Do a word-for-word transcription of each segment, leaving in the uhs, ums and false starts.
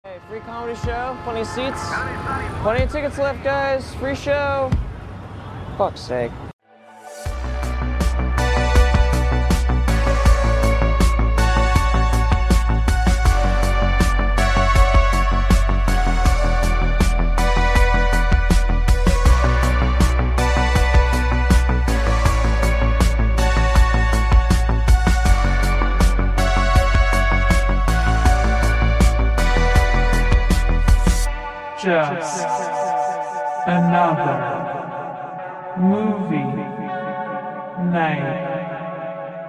Hey, free comedy show, plenty of seats, plenty of tickets left, guys. Free show. Fuck's sake. Just another movie night.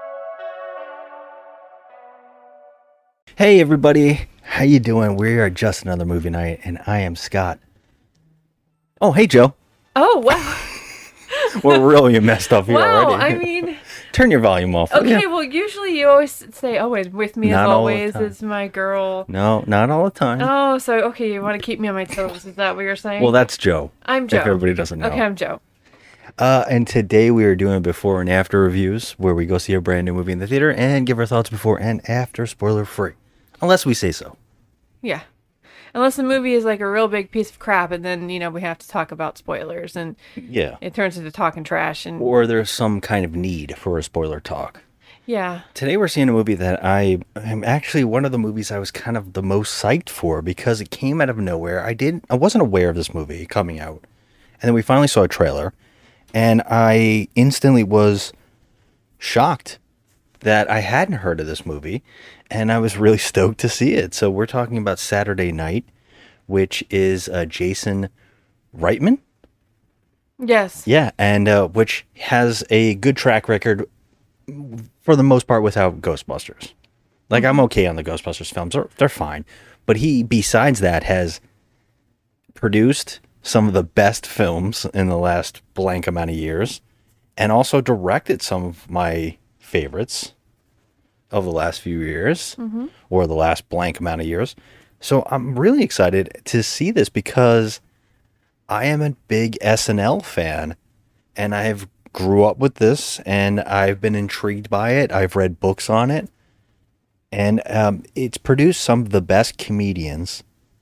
Hey everybody, how you doing? We are just another movie night, and I am Scott. Oh, hey Joe. Oh wow! We're really messed up here Wow, already. I mean, Turn your volume off. will okay. ya? Well, usually you always say, "Always with me Not as all the always time. is my girl." No, not all the time. Oh, so okay, you want to keep me on my toes? Is that what you're saying? Well, that's Joe. I'm Joe. If everybody doesn't know. Okay, I'm Joe. Uh, and today we are doing before and after reviews, where we go see a brand new movie in the theater and give our thoughts before and after, spoiler free, unless we say so. Yeah, unless the movie is like a real big piece of crap, and then you know we have to talk about spoilers, and Yeah. it turns into talking trash. And Or there's some kind of need for a spoiler talk. yeah, Today we're seeing a movie that I am actually one of the movies I was kind of the most psyched for because it came out of nowhere. I didn't, I wasn't aware of this movie coming out, and then we finally saw a trailer, and I instantly was shocked that I hadn't heard of this movie, and I was really stoked to see it. So we're talking about Saturday Night, which is uh, Jason Reitman. yes, Yeah, and uh, which has a good track record for the most part without Ghostbusters. Like, I'm okay on the Ghostbusters films. They're, they're fine. But he, besides that, has produced some of the best films in the last blank amount of years and also directed some of my favorites of the last few years or the last blank amount of years. So I'm really excited to see this because I am a big S N L fan, and I've grew up with this, and I've been intrigued by it. I've read books on it, and um, it's produced some of the best comedians,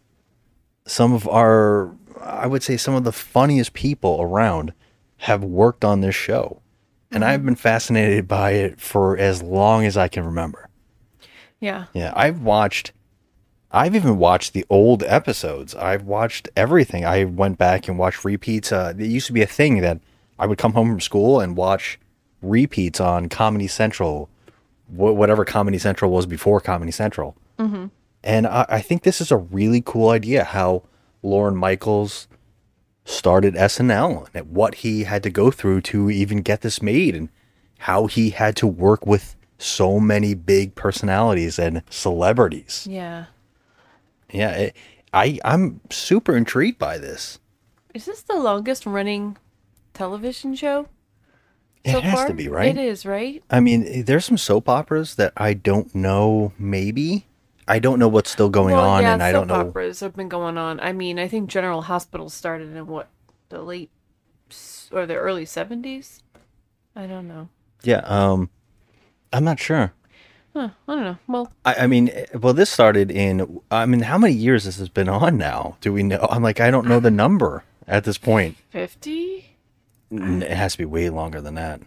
some of our, I would say, some of the funniest people around have worked on this show, and I've been fascinated by it for as long as I can remember. yeah, Yeah, I've watched, I've even watched the old episodes. I've watched everything. I went back and watched repeats. Uh, it used to be a thing that I would come home from school and watch repeats on Comedy Central, wh- whatever Comedy Central was before Comedy Central. Mm-hmm. And I, I think this is a really cool idea how Lorne Michaels started S N L and what he had to go through to even get this made and how he had to work with so many big personalities and celebrities. yeah. Yeah, it, I, I'm super intrigued by this. Is this the longest running television show? It so has far? to be, right? It is, right? I mean, there's some soap operas that I don't know, maybe. I don't know what's still going well, on, yeah, and I don't soap know. operas have been going on. I mean, I think General Hospital started in what, the late s- or the early seventies? I don't know. Yeah, um, I'm not sure. Huh, I don't know. Well, I, I mean, eh, well, this started in, I mean, how many years this has been on now? Do we know? I'm like, I don't know the number at this point. fifty? N- It has to be way longer than that.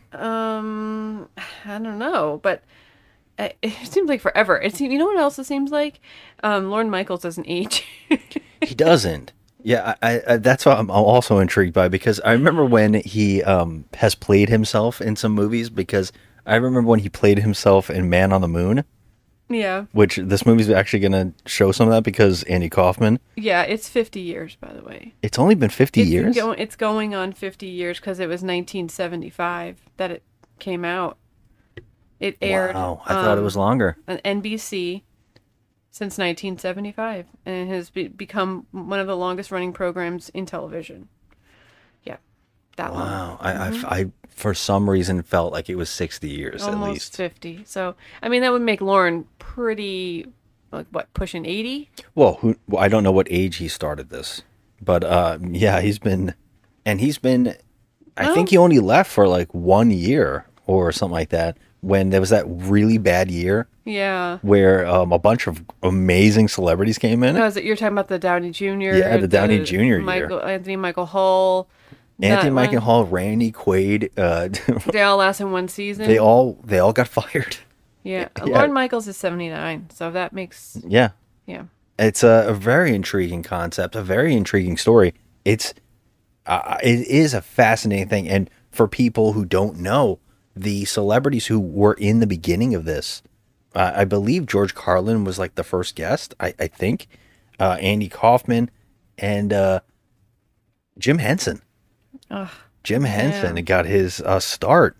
Um, I don't know, but uh, it seems like forever. It seems, you know what else it seems like? Um, Lorne Michaels doesn't age. He doesn't. Yeah, I, I, that's what I'm also intrigued by because I remember when he um, has played himself in some movies because I remember when he played himself in Man on the Moon, Yeah. which this movie's actually going to show some of that because Andy Kaufman. Yeah, it's fifty years, by the way. It's only been fifty It's years? Go- it's going on fifty years because it was nineteen seventy-five that it came out. It aired Wow, I thought it um, was longer. on N B C since nineteen seventy-five, and it has be- become one of the longest running programs in television. Yeah, that long. Wow, I, I, I for some reason felt like it was sixty years at Almost least. fifty. So, I mean, that would make Lauren pretty, like, what, pushing eighty? Well, who, well, I don't know what age he started this, but uh, yeah, he's been, and he's been, I think Oh. he only left for like one year or something like that when there was that really bad year Yeah. where um, a bunch of amazing celebrities came in. No, is it, you're talking about the Downey Junior Yeah, the Downey Junior year. Michael, Anthony Michael Hall. Anthony that Michael one. Hall, Randy Quaid, uh, They all last in one season. they all they all got fired. Yeah. Yeah. Lorne Michaels is seventy-nine, so that makes Yeah. yeah. It's a, a very intriguing concept, a very intriguing story. It's uh, it is a fascinating thing, and for people who don't know, the celebrities who were in the beginning of this, uh, I believe George Carlin was like the first guest. I, I think uh, Andy Kaufman and uh, Jim Henson. Ugh. Jim Henson Yeah. got his uh, start.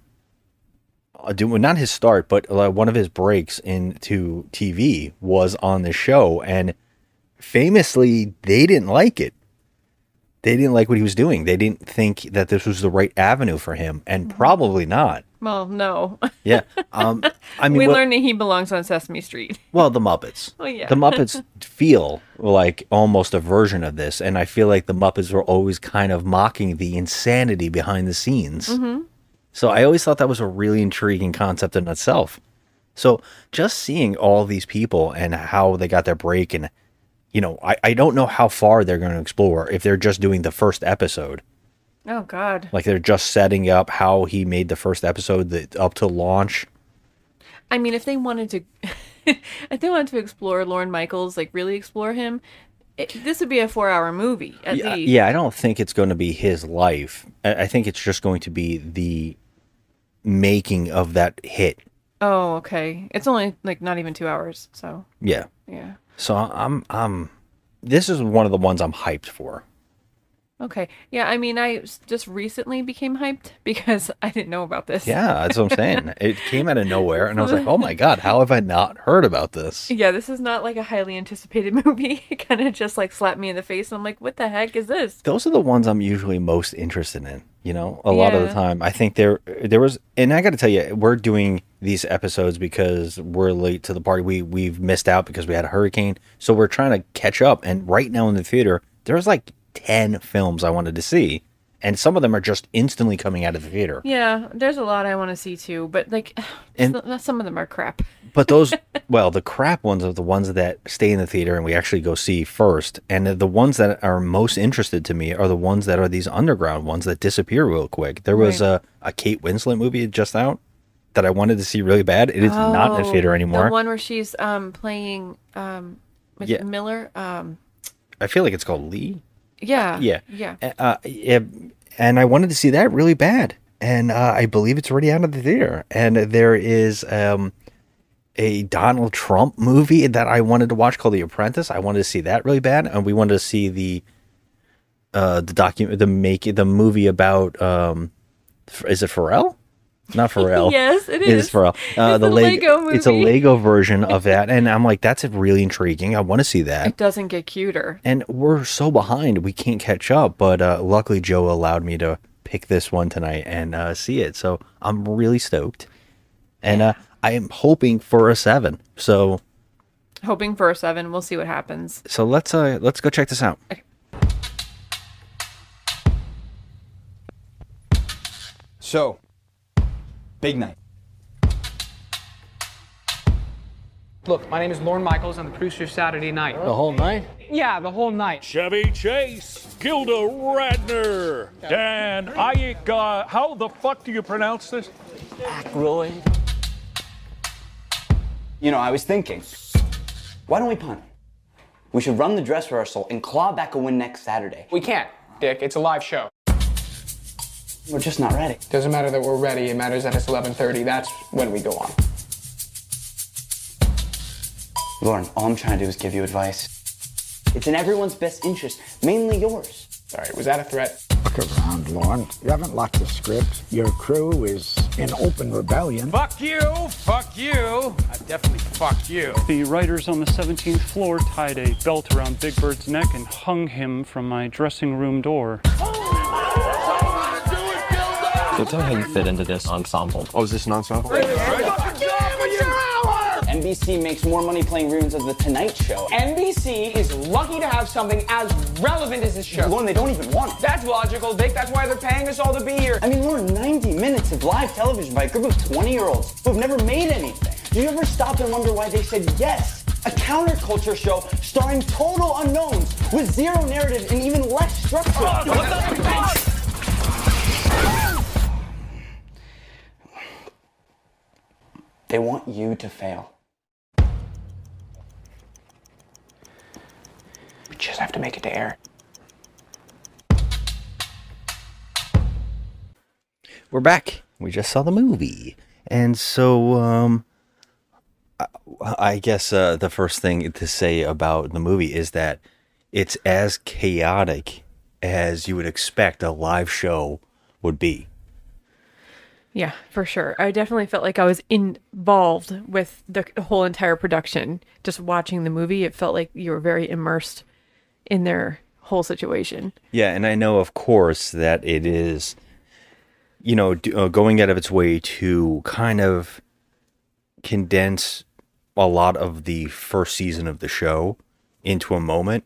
Uh, do- not his start, but uh, one of his breaks into T V was on the show, and famously, they didn't like it. They didn't like what he was doing. They didn't think that this was the right avenue for him, and probably not. Well, no. Yeah. Um, I mean, we what- learned that he belongs on Sesame Street. well, the Muppets. Oh, yeah. The Muppets feel like almost a version of this, and I feel like the Muppets were always kind of mocking the insanity behind the scenes. Mm-hmm. So I always thought that was a really intriguing concept in itself. So just seeing all these people and how they got their break, and you know, I, I don't know how far they're going to explore if they're just doing the first episode. Oh, God. Like they're just setting up how he made the first episode the, up to launch. I mean, if they wanted to, if they wanted to explore Lorne Michaels, like really explore him, it, this would be a four-hour movie at Yeah, least. yeah, I don't think it's going to be his life. I, I think it's just going to be the making of that hit. Oh, okay. It's only like not even two hours, so Yeah. yeah. So I'm I'm this is one of the ones I'm hyped for. Okay. Yeah, I mean, I s- just recently became hyped because I didn't know about this. Yeah, that's what I'm saying. It came out of nowhere and I was like, "Oh my god, how have I not heard about this?" Yeah, this is not like a highly anticipated movie. It kind of just like slapped me in the face, and I'm like, what the heck is this? Those are the ones I'm usually most interested in, you know? A lot of the Yeah. time. I think there there was and I got to tell you, we're doing these episodes because we're late to the party. We we've missed out because we had a hurricane. So we're trying to catch up, and right now in the theater, there's like ten films I wanted to see, and some of them are just instantly coming out of the theater. Yeah, there's a lot I want to see too, but like, And- s- some of them are crap. But those, well, the crap ones are the ones that stay in the theater and we actually go see first. And the ones that are most interested to me are the ones that are these underground ones that disappear real quick. There was Right. a, a Kate Winslet movie just out that I wanted to see really bad. It is not in the theater Oh, anymore. The one where she's um playing um with Yeah. Miller. Um, I feel like it's called Lee. yeah, Yeah. yeah. Uh, yeah, and I wanted to see that really bad. And uh, I believe it's already out of the theater. And there is um, a Donald Trump movie that I wanted to watch called The Apprentice. I wanted to see that really bad. And we wanted to see the uh, the document, the make the movie about um, f- is it Pharrell? Not Pharrell. Yes, it It is. is Pharrell. Uh, It's the the Leg- Lego It's a movie. Lego version of that, and I'm like, that's really intriguing. I want to see that. It doesn't get cuter. And we're so behind, we can't catch up. But uh, luckily, Joe allowed me to pick this one tonight and uh, see it. So I'm really stoked. And uh, I am hoping for a seven. So Hoping for a seven. We'll see what happens. so let's uh, let's go check this out. So, big night. Look, my name is Lorne Michaels. I'm the producer of Saturday Night. The whole night? Yeah, the whole night. Chevy Chase, Gilda Radner, Dan Iyek, uh, how the fuck do you pronounce this? Ackroyd. You know, I was thinking, why don't we punt? We should run the dress rehearsal and claw back a win next Saturday. We can't, Dick. It's a live show. We're just not ready. Doesn't matter that we're ready. It matters that it's eleven thirty. That's when we go on. Lauren, all I'm trying to do is give you advice. It's in everyone's best interest, mainly yours. All right, was that a threat? Look around, Lorne. You haven't locked the script. Your crew is in open rebellion. Fuck you, fuck you. I definitely fuck you. The writers on the seventeenth floor tied a belt around Big Bird's neck and hung him from my dressing room door. So tell me how you fit into this ensemble. Oh, is this an ensemble? And N B C makes more money playing reruns of The Tonight Show. N B C is lucky to have something as relevant as this show. Lauren, they don't even want it. That's logical, Vic. That's why they're paying us all to be here. I mean, Lauren, ninety minutes of live television by a group of twenty-year-olds who have never made anything. Do you ever stop and wonder why they said yes? A counterculture show starring total unknowns with zero narrative and even less structure. Oh, what the fuck? They want you to fail. We just have to make it to air. We're back. We just saw the movie. And so, um, I, I guess uh, the first thing to say about the movie is that it's as chaotic as you would expect a live show would be. Yeah, for sure. I definitely felt like I was involved with the whole entire production. Just watching the movie, it felt like you were very immersed in their whole situation. Yeah, and I know, of course, that it is, you know, do, uh, going out of its way to kind of condense a lot of the first season of the show into a moment.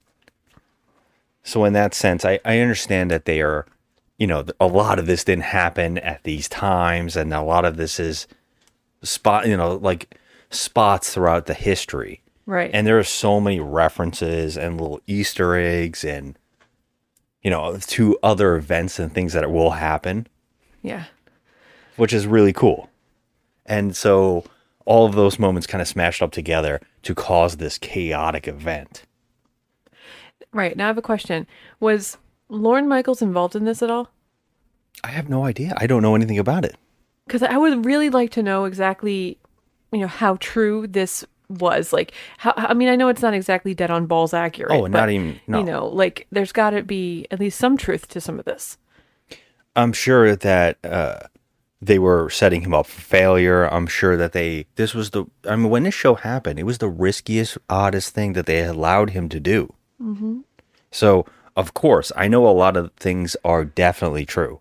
So in that sense, I, I understand that they are, you know, a lot of this didn't happen at these times, and a lot of this is spot, you know, like spots throughout the history. Right. And there are so many references and little Easter eggs and, you know, to other events and things that will happen. Yeah. Which is really cool. And so all of those moments kind of smashed up together to cause this chaotic event. Right. Now I have a question. Was Lorne Michaels involved in this at all? I have no idea. I don't know anything about it. Because I would really like to know exactly, you know, how true this was. Like, how, I mean, I know it's not exactly dead on balls accurate. Oh, but, not even, no. You know, like, there's got to be at least some truth to some of this. I'm sure that uh, they were setting him up for failure. I'm sure that they, this was the, I mean, when this show happened, it was the riskiest, oddest thing that they allowed him to do. Mm-hmm. So, of course, I know a lot of things are definitely true.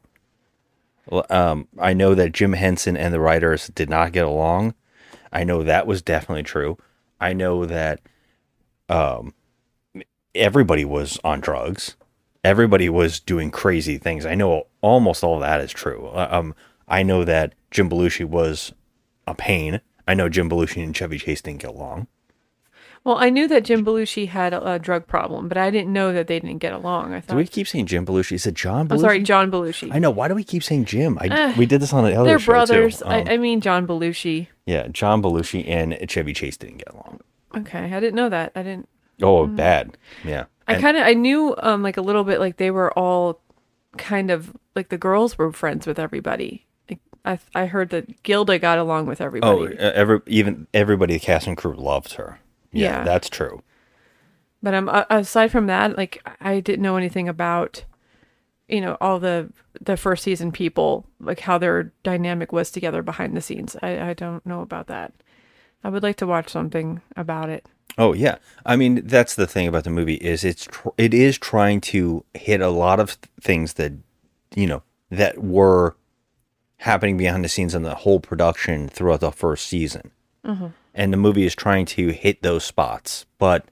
Um, I know that Jim Henson and the writers did not get along. I know that was definitely true. I know that um, everybody was on drugs. Everybody was doing crazy things. I know almost all of that is true. Um, I know that Jim Belushi was a pain. I know Jim Belushi and Chevy Chase didn't get along. Well, I knew that Jim Belushi had a, a drug problem, but I didn't know that they didn't get along. I thought. Do we keep saying Jim Belushi? Is it John Belushi? I'm sorry, John Belushi. I know. Why do we keep saying Jim? I, Uh, we did this on the other They're show brothers. too. Um, I, I mean, John Belushi. yeah, John Belushi and Chevy Chase didn't get along. Okay, I didn't know that. I didn't. Oh, bad. Yeah. I And- kind of I knew um like a little bit like they were all kind of like the girls were friends with everybody. Like, I I heard that Gilda got along with Oh, everybody. uh, every even everybody, the cast and crew loved her. Yeah, Yeah. that's true. But um a- aside from that, like I didn't know anything about you know all the the first season people, like how their dynamic was together behind the scenes. I I don't know about that. I would like to watch something about it. Oh yeah, I mean that's the thing about the movie is it's tr- it is trying to hit a lot of th- things that you know that were happening behind the scenes in the whole production throughout the first season, Mhm. and the movie is trying to hit those spots, but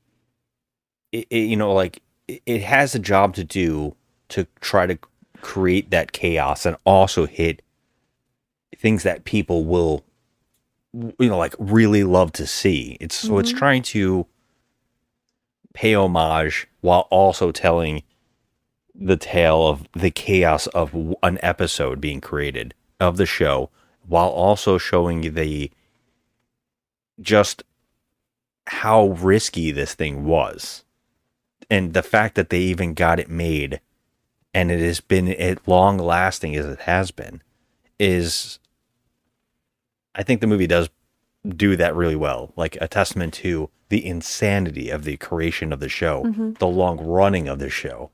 it, it you know like it, it has a job to do to try to create that chaos and also hit things that people will you know like really love to see. It's so it's Mhm. trying to pay homage while also telling the tale of the chaos of w- an episode being created of the show, while also showing the just how risky this thing was, and the fact that they even got it made and it has been as long lasting as it has been is, I think the movie does do that really well, like a testament to the insanity of the creation of the show, Mhm. the long running of the show.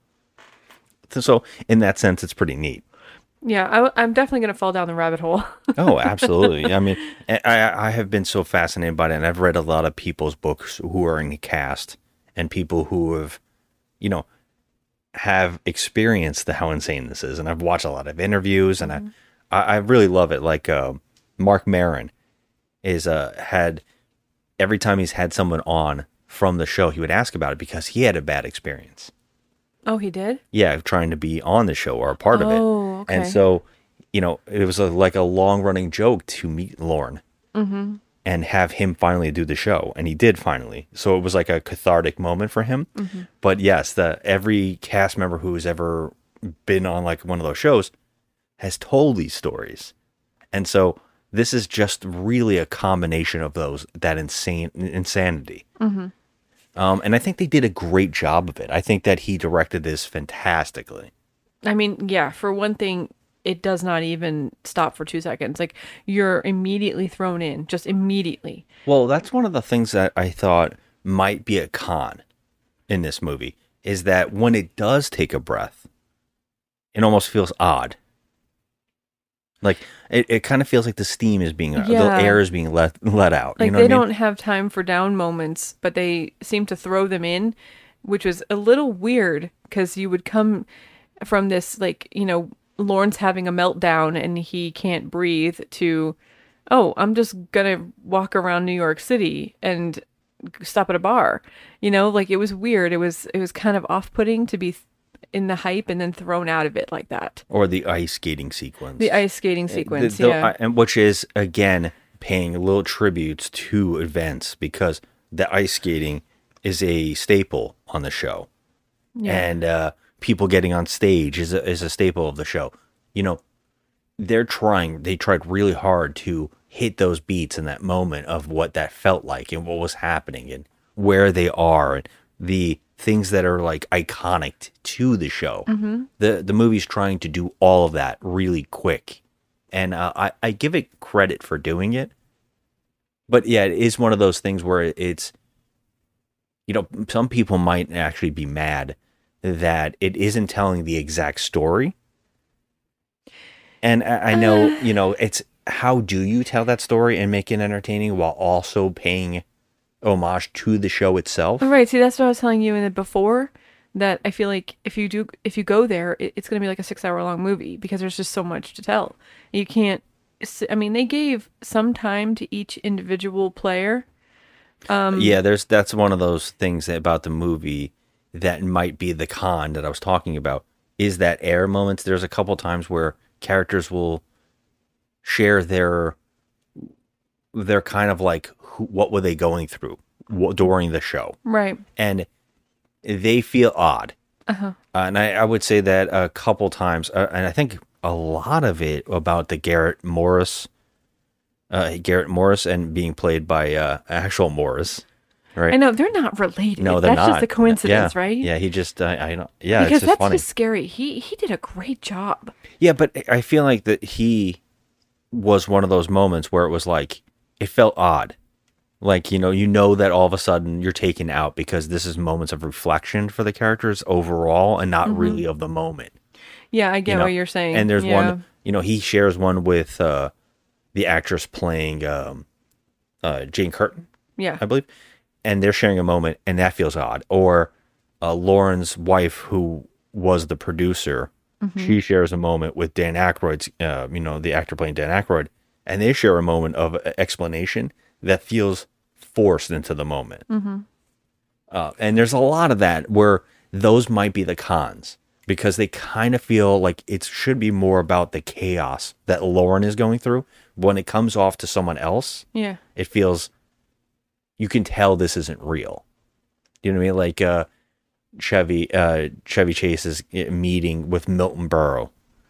So in that sense, it's pretty neat. Yeah, I, I'm definitely gonna fall down the rabbit hole. Oh, absolutely. I mean, I, I have been so fascinated by it, and I've read a lot of people's books who are in the cast and people who have, you know, have experienced the how insane this is. And I've watched a lot of interviews, and Mm-hmm. I, I, I really love it. Like uh, Mark Maron, is uh had every time he's had someone on from the show, he would ask about it because he had a bad experience. Oh, he did? Yeah, trying to be on the show or a part of it. Oh, okay. And so, you know, it was a, like a long running joke to meet Lorne Mm-hmm. and have him finally do the show. And he did finally. So it was like a cathartic moment for him. Mm-hmm. But yes, the every cast member who has ever been on like one of those shows has told these stories. And so this is just really a combination of those, that insane insanity. Mm-hmm. Um, and I think they did a great job of it. I think that he directed this fantastically. I mean, yeah, for one thing, it does not even stop for two seconds. Like, you're immediately thrown in, just immediately. Well, that's one of the things that I thought might be a con in this movie, is that when it does take a breath, it almost feels odd. Like, it, it kind of feels like the steam is being, Yeah. the air is being let let out. Like, you know they what I mean? don't have time for down moments, but they seem to throw them in, which was a little weird, because you would come from this, like, you know, Lorne's having a meltdown and he can't breathe, to, oh, I'm just gonna walk around New York City and stop at a bar. You know, like, it was weird. It was it was kind of off-putting to be in the hype and then thrown out of it like that. Or the ice skating sequence. The ice skating sequence, The- the- yeah. I- and which is, again, paying little tributes to events, because the ice skating is a staple on the show. Yeah. And uh, people getting on stage is a, is a staple of the show. You know, they're trying, they tried really hard to hit those beats in that moment of what that felt like and what was happening and where they are and the things that are like iconic to the show. Mhm. The the movie's trying to do all of that really quick. And uh, I, I give it credit for doing it. But yeah, it is one of those things where it's, you know, some people might actually be mad that it isn't telling the exact story. And I, I know, Uh. you know, it's how do you tell that story and make it entertaining while also paying homage to the show itself? Right. See, that's what I was telling you in the before, that I feel like if you do, if you go there, it, it's going to be like a six hour long movie, because there's just so much to tell. You can't, s- I mean, they gave some time to each individual player. Um, Yeah, there's that's one of those things about the movie that might be the con that I was talking about, is that air moments. There's a couple times where characters will share their their kind of like who, what were they going through wh- during the show, Right. and they feel odd. Uh-huh. Uh, and I, I would say that a couple times, uh, and I think a lot of it about the Garrett Morris, uh, Garrett Morris, and being played by uh, actual Morris, right? I know they're not related. No, they're that's not. just a coincidence, Yeah. right? Yeah, he just, uh, I know, yeah, because it's just that's funny. just scary. He he did a great job. Yeah, but I feel like that he was one of those moments where it was like, it felt odd. Like, you know, you know that all of a sudden you're taken out because this is moments of reflection for the characters overall and not Mhm. really of the moment. Yeah, I get you know? what you're saying. And there's Yeah. one, you know, he shares one with uh, the actress playing um, uh, Jane Curtin, Yeah. I believe. And they're sharing a moment, and that feels odd. Or uh, Lauren's wife, who was the producer, Mhm. she shares a moment with Dan Aykroyd's, uh, you know, the actor playing Dan Aykroyd, and they share a moment of explanation that feels forced into the moment. Mm-hmm. Uh, and there's a lot of that where those might be the cons, because they kind of feel like it should be more about the chaos that Lauren is going through. When it comes off to someone else, Yeah. it feels, you can tell this isn't real. You know what I mean? Like uh, Chevy uh, Chevy Chase's meeting with Milton Berle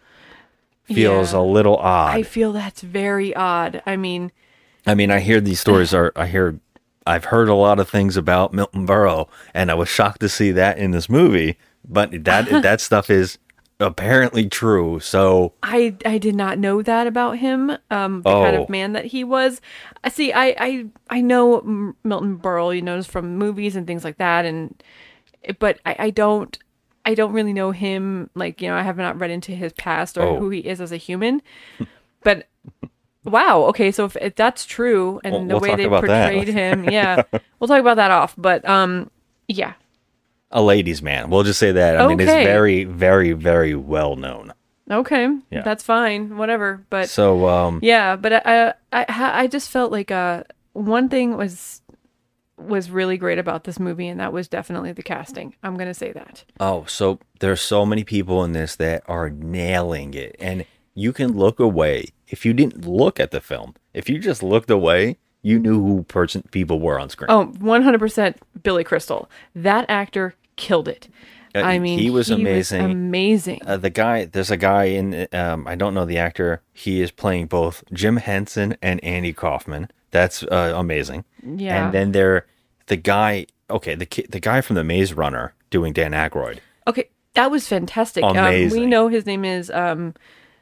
feels Yeah. a little odd. I feel that's very odd. I mean, I mean, I hear these stories are, I hear, I've heard a lot of things about Milton Berle, and I was shocked to see that in this movie, but that, that stuff is apparently true. So, I I did not know that about him. Um, the kind Oh. of man that he was. I see. I I I know M- Milton Berle, you know, from movies and things like that, and but I, I don't I don't really know him. Like, you know, I have not read into his past or Oh. who he is as a human. But wow, okay, so if, if that's true and We'll- the we'll way talk they about that. portrayed him, yeah, we'll talk about that off. But um, yeah. a ladies' man, we'll just say that. I mean, it's Okay. very, very, very well known. Okay, Yeah. that's fine, whatever. But So, um, yeah, but I, I, I I just felt like uh, one thing was was really great about this movie, and that was definitely the casting. I'm gonna say that. oh, so there's so many people in this that are nailing it, and you can look away if you didn't look at the film. If you just looked away, you knew who person people were on screen. Oh, one hundred percent Billy Crystal. That actor killed it. Uh, I mean, he was amazing. amazing. Uh, the guy, there's a guy in, um, I don't know the actor. He is playing both Jim Henson and Andy Kaufman. That's uh, amazing. Yeah. And then there, the guy, okay, the ki- the guy from the Maze Runner doing Dan Aykroyd. Okay, that was fantastic. Um, we Amazing. know his name is um,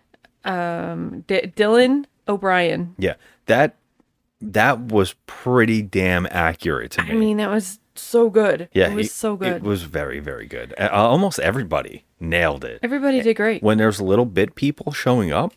um, D- Dylan O'Brien. Yeah, that that was pretty damn accurate to me. I mean, that was so good. yeah, it was he- so good. It was very, very good. Uh, almost everybody nailed it. Everybody did great. When there's little bit people showing up,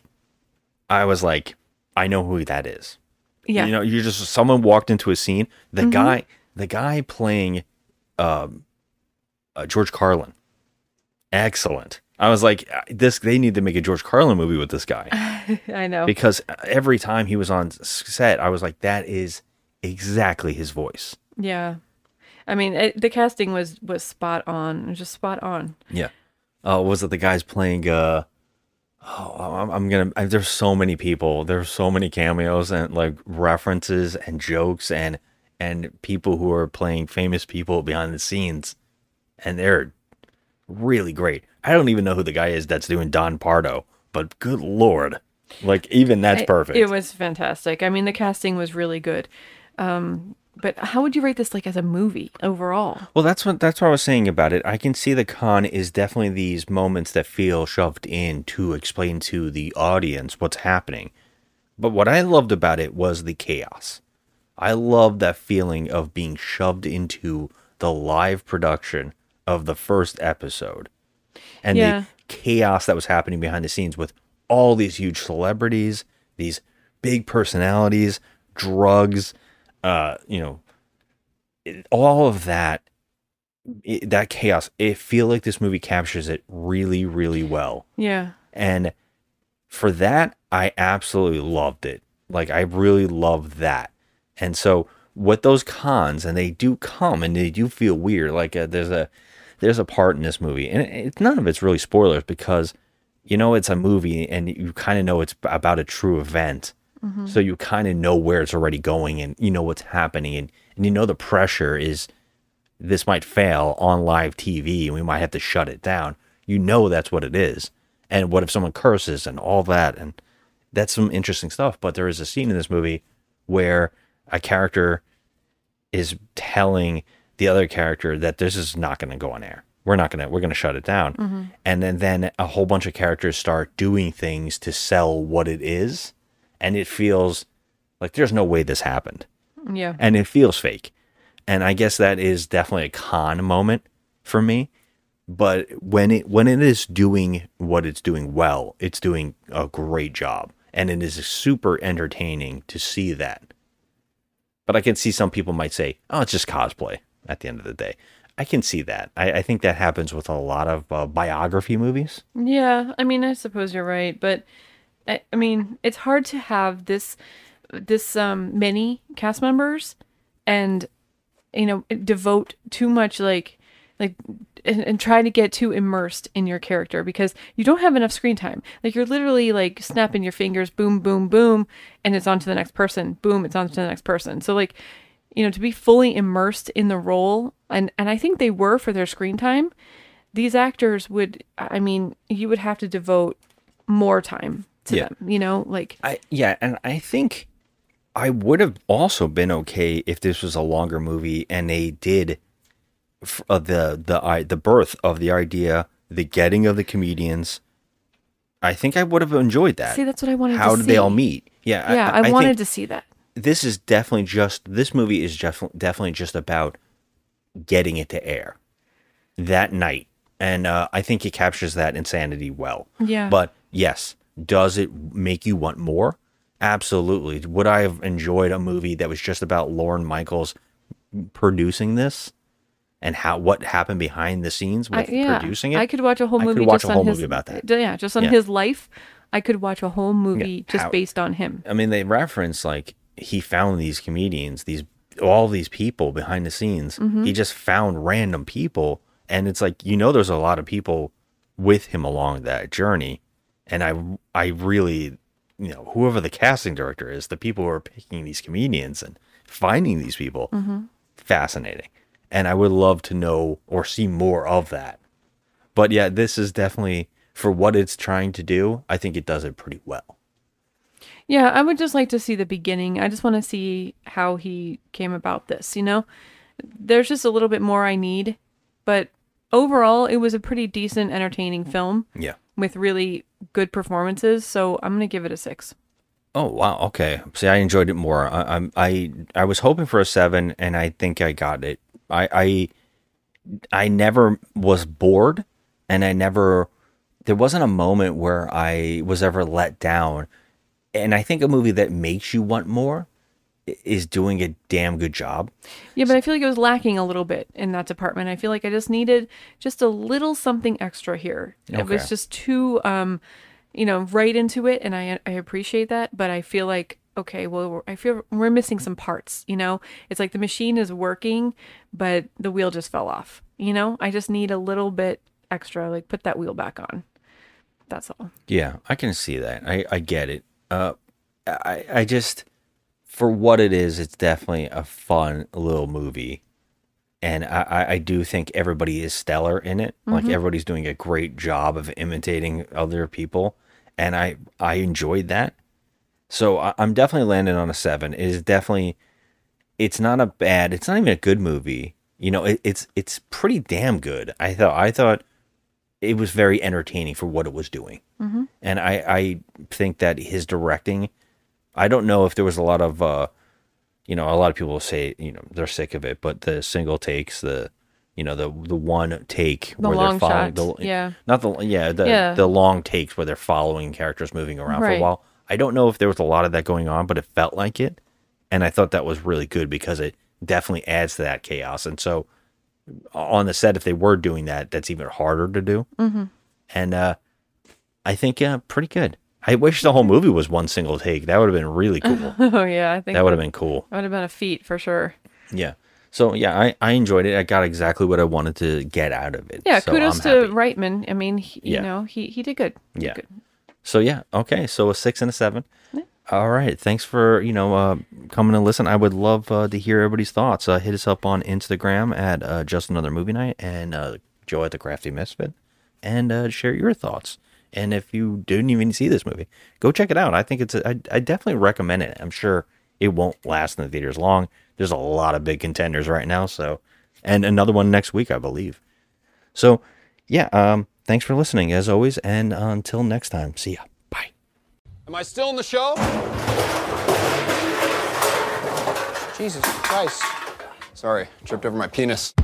I was like, I know who that is. Yeah. You know, you just someone walked into a scene. The Mhm. guy, the guy playing um, uh, George Carlin, excellent. I was like, this. They need to make a George Carlin movie with this guy I know. because every time he was on set, I was like, that is exactly his voice. Yeah. I mean, it, the casting was was spot on. It was just spot on. Yeah. Uh, was it the guys playing? Uh, oh, I'm, I'm gonna. I, there's so many people. There's so many cameos and like references and jokes and and people who are playing famous people behind the scenes, and they're really great. I don't even know who the guy is that's doing Don Pardo, but good lord, like even that's It- perfect. It, was fantastic. I mean, the casting was really good. Um, but how would you rate this like as a movie overall? Well, that's what that's what I was saying about it. I can see the con is definitely these moments that feel shoved in to explain to the audience what's happening. But what I loved about it was the chaos. I loved that feeling of being shoved into the live production of the first episode. And Yeah. the chaos that was happening behind the scenes with all these huge celebrities, these big personalities, drugs, uh, you know, it- all of that, it, that chaos. I feel like this movie captures it really, really well. Yeah. And for that, I absolutely loved it. Like, I really loved that. And so, with those cons, and they do come, and they do feel weird. Like, uh, there's a there's a part in this movie, and it, it, none of it's really spoilers because, you know, it's a movie, and you kind of know it's about a true event. Mhm. So you kind of know where it's already going, and you know what's happening, and, and you know the pressure is this might fail on live T V, and we might have to shut it down. You know that's what it is. And what if someone curses and all that? And that's some interesting stuff. But there is a scene in this movie where a character is telling the other character that this is not going to go on air. We're not going to, we're going to shut it down. Mhm. And then, then a whole bunch of characters start doing things to sell what it is. And it feels like there's no way this happened. Yeah. And it feels fake. And I guess that is definitely a con moment for me. But when it when it is doing what it's doing well, it's doing a great job. And it is super entertaining to see that. But I can see some people might say, oh, it's just cosplay at the end of the day. I can see that. I, I think that happens with a lot of uh, biography movies. Yeah, I mean, I suppose you're right, but I, I mean, it's hard to have this this um many cast members and you know devote too much like like and, and try to get too immersed in your character because you don't have enough screen time. Like you're literally like snapping your fingers, boom, boom, boom, and it's on to the next person. Boom, it's on to the next person. So like, you know, to be fully immersed in the role, and and I think they were for their screen time. These actors would, I mean, you would have to devote more time to Yeah. them. You know, like I yeah, and I think I would have also been okay if this was a longer movie and they did f- uh, the the I the birth of the idea, the getting of the comedians. I think I would have enjoyed that. See, that's what I wanted to How did they all see. meet? Yeah, yeah, I, think wanted to see that. This is definitely just this movie is def- definitely just about getting it to air that night, and uh, I think it captures that insanity well. Yeah. But yes, does it make you want more? Absolutely. Would I have enjoyed a movie that was just about Lorne Michaels producing this and how what happened behind the scenes with I, yeah, producing it. I could watch a whole I movie could watch just a whole on his movie about that. Yeah, just on Yeah. his life. I could watch a whole movie Yeah, just how- based on him. I mean, they reference like he found these comedians, these all these people behind the scenes. Mhm. He just found random people, and it's like you know, there's a lot of people with him along that journey, and I I really, you know, whoever the casting director is, the people who are picking these comedians and finding these people, Mhm. fascinating, and I would love to know or see more of that. But yeah, this is definitely for what it's trying to do. I think it does it pretty well. Yeah, I would just like to see the beginning. I just want to see how he came about this, you know? There's just a little bit more I need, but overall, it was a pretty decent, entertaining film. Yeah. With really good performances, so I'm going to give it a six. Oh wow, okay. See, I enjoyed it more. I, I'm I I was hoping for a seven, and I think I got it. I I I never was bored, and I never there wasn't a moment where I was ever let down. And I think a movie that makes you want more i- is doing a damn good job. Yeah, but I feel like it was lacking a little bit in that department. I feel like I just needed just a little something extra here. It Okay. was just too, um, you know, right into it, and I I appreciate that. But I feel like okay, well, we're- I feel we're missing some parts. You know, it's like the machine is working, but the wheel just fell off. You know, I just need a little bit extra. Like put that wheel back on. That's all. Yeah, I can see that. I, I get it. Uh, I I just for what it is, it's definitely a fun little movie, and I I- I do think everybody is stellar in it. Like Mhm. everybody's doing a great job of imitating other people, and I I enjoyed that. So I, I'm definitely landing on a seven. It is definitely, it's not a bad. It's not even a good movie. You know, it, it's it's pretty damn good. I thought I thought it was very entertaining for what it was doing. Mhm. And I, I think that his directing, I don't know if there was a lot of, uh, you know, a lot of people say, you know, they're sick of it, but the single takes, the, you know, the the one take The where long they're following, shots, the, yeah. not the, yeah, the, Yeah. the long takes where they're following characters moving around for a Right. while. I don't know if there was a lot of that going on, but it felt like it. And I thought that was really good because it definitely adds to that chaos. And so on the set, if they were doing that, that's even harder to do. Mhm. And uh, I think uh, pretty good. I wish the whole movie was one single take. That would have been really cool. Oh yeah, I think That would have been cool. That would have been a feat for sure. Yeah. So yeah, I, I enjoyed it. I got exactly what I wanted to get out of it. Yeah, So kudos I'm to happy. Reitman. I mean, he, you Yeah. know, he he did good. He did Yeah. good. So yeah, okay. So a six and a seven. All right. Thanks for you know uh, coming and listen. I would love uh, to hear everybody's thoughts. Uh, hit us up on Instagram at uh, Just Another Movie Night and uh, Joe at the Crafty Misfit, and uh, share your thoughts. And if you didn't even see this movie, go check it out. I think it's a, I, I definitely recommend it. I'm sure it won't last in the theaters long. There's a lot of big contenders right now. So, and another one next week, I believe. So, yeah. Um. Thanks for listening as always, and uh, until next time, see ya. Am I still in the show? Jesus Christ. Sorry, tripped over my penis.